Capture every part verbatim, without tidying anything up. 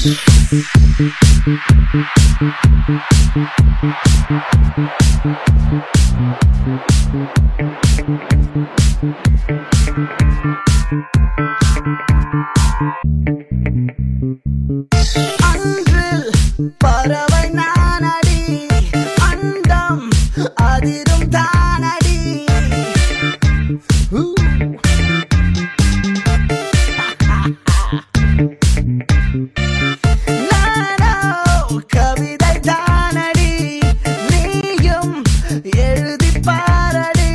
அன்றில் பறவை நானடி, அண்டம் அதிரும் தானடி. நானோ கவிதை தானடி, நீயும் எழுதி பாரடி.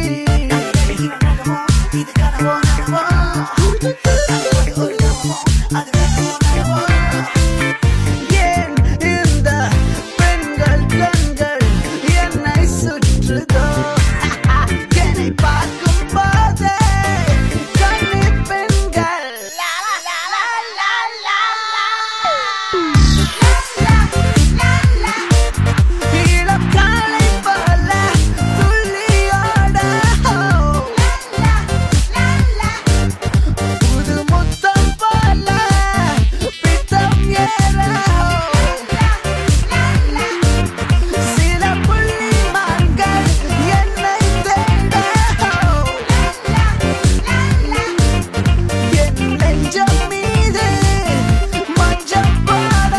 இது கனவோ நனவோ, ஒரு நனவோ அது கனவோ நனவோ. ஏன் இந்த பெண்கள் கண்கள் என்னை சுற்றுதோ, என்னை பார்க்கும் போதே கண்ணி பெண்கள். இளம் காளை போல துள்ளியோட, புது முத்தம் போல பித்தம் ஏற, சில புள்ளிமான்கள் என்னை தேட, என் நெஞ்சம் மீது மஞ்சள் பாட.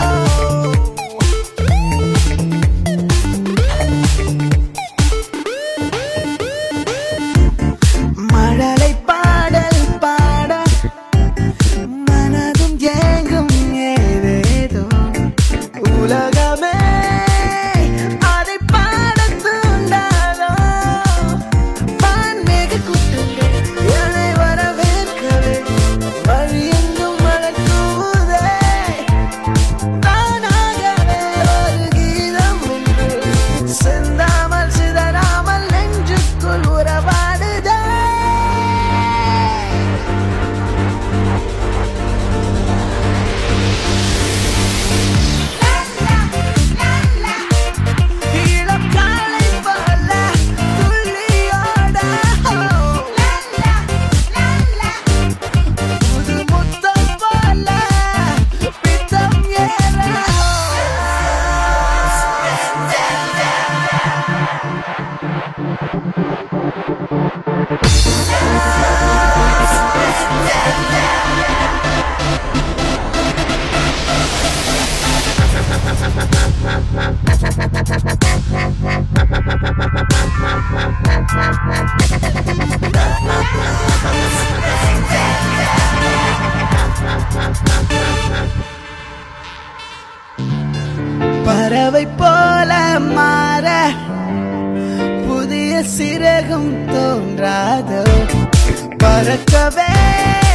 மழலை பாடல் பாட மனதும் ஏங்கும் ஏதேதோ, உலகமே அதை பாடத் தூண்டாதோ. வான்மேக கூட்டங்கள் என்னை வரவேற்கவே, வழியெங்கும் மழை தூவுதே. தானாகவே ஒரு கீதம் ஒன்று சிந்தாமல் சிதறாமல் நெஞ்சுக்குள் உறவாடுதே. இளம் காளை போல துள்ளியோட, புது முத்தம் போல பித்தம் ஏற. பறவை போல மாற புதிய சிறகும் தோன்றாதோ, பறக்கவே